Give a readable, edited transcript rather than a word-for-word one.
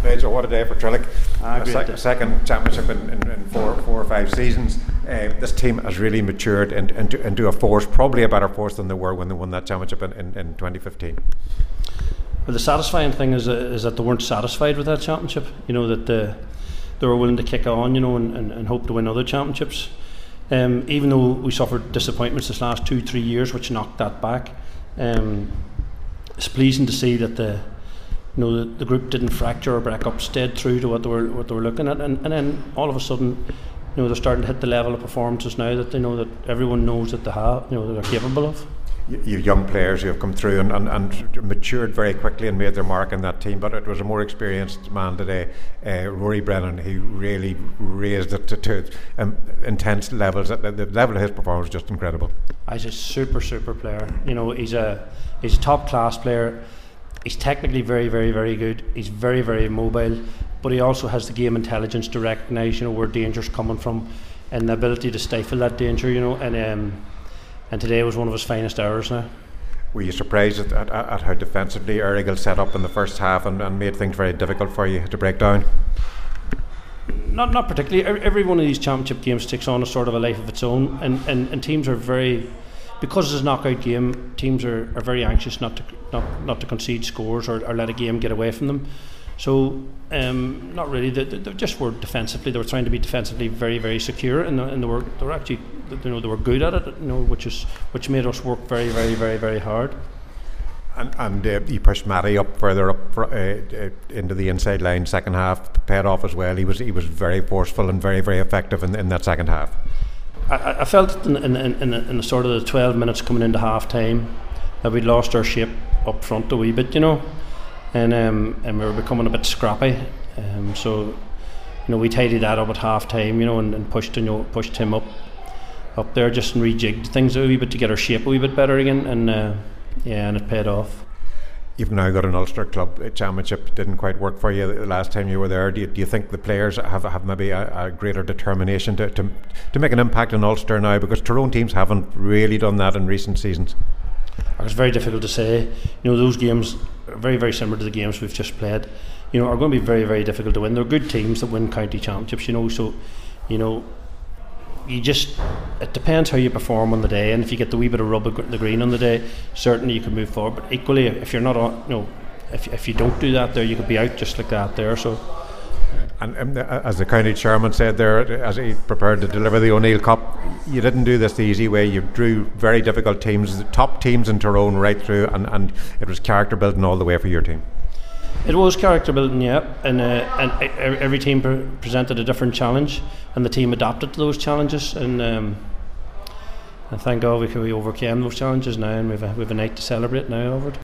Fraser, what a day for Trillick. Great Second championship in four or five seasons. This team has really matured into a force, probably a better force than they were when they won that championship in 2015. Well, the satisfying thing is that they weren't satisfied with that championship. You know, that they were willing to kick on, you know, and hope to win other championships. Even though we suffered disappointments this last 2-3 years, which knocked that back, it's pleasing to see that the group didn't fracture or break up, stayed true to what they were looking at, and then all of a sudden, you know, they're starting to hit the level of performances now that they know that everyone knows that they have, you know, that they're capable of. You young players who have come through and matured very quickly and made their mark in that team, but it was a more experienced man today, Rory Brennan. He really raised it to intense levels. The level of his performance was just incredible. He's a super player. You know, he's a top class player. He's technically very good. He's very mobile, but he also has the game intelligence to recognise, you know, where danger's coming from, and the ability to stifle that danger. You know, and today was one of his finest hours now. Were you surprised at how defensively Errigal set up in the first half and made things very difficult for you to break down? Not particularly. Every one of these championship games takes on a sort of a life of its own, and teams are very, because it's a knockout game, teams are very anxious not to concede scores or let a game get away from them. So not really. They just were defensively. They were trying to be defensively very secure, and they were actually, you know, they were good at it. You know, which made us work very hard. And you pushed Matty up further up into the inside line. Second half paid off as well. He was very forceful and very effective in that second half. I felt in the sort of the 12 minutes coming into half time that we'd lost our shape up front a wee bit, you know. And we were becoming a bit scrappy, so you know, we tidied that up at half time, you know, and pushed him up there, just and rejigged things a wee bit to get our shape a wee bit better again, and it paid off. You've now got an Ulster Club Championship. Didn't quite work for you the last time you were there. Do you think the players have maybe a greater determination to make an impact in Ulster now, because Tyrone teams haven't really done that in recent seasons? It's very difficult to say. You know, those games are very similar to the games we've just played. You know, are going to be very difficult to win. They're good teams that win county championships. You know, so you know, it depends how you perform on the day, and if you get the wee bit of rub of the green on the day, certainly you can move forward. But equally, if you're not on, you know, if you don't do that, there you could be out just like that there. So. And as the county chairman said there, as he prepared to deliver the O'Neill Cup, you didn't do this the easy way. You drew very difficult teams, the top teams in Tyrone right through, and it was character building all the way for your team. It was character building, yeah, and every team presented a different challenge, and the team adapted to those challenges, and thank God we overcame those challenges now, and we've a night to celebrate now over it.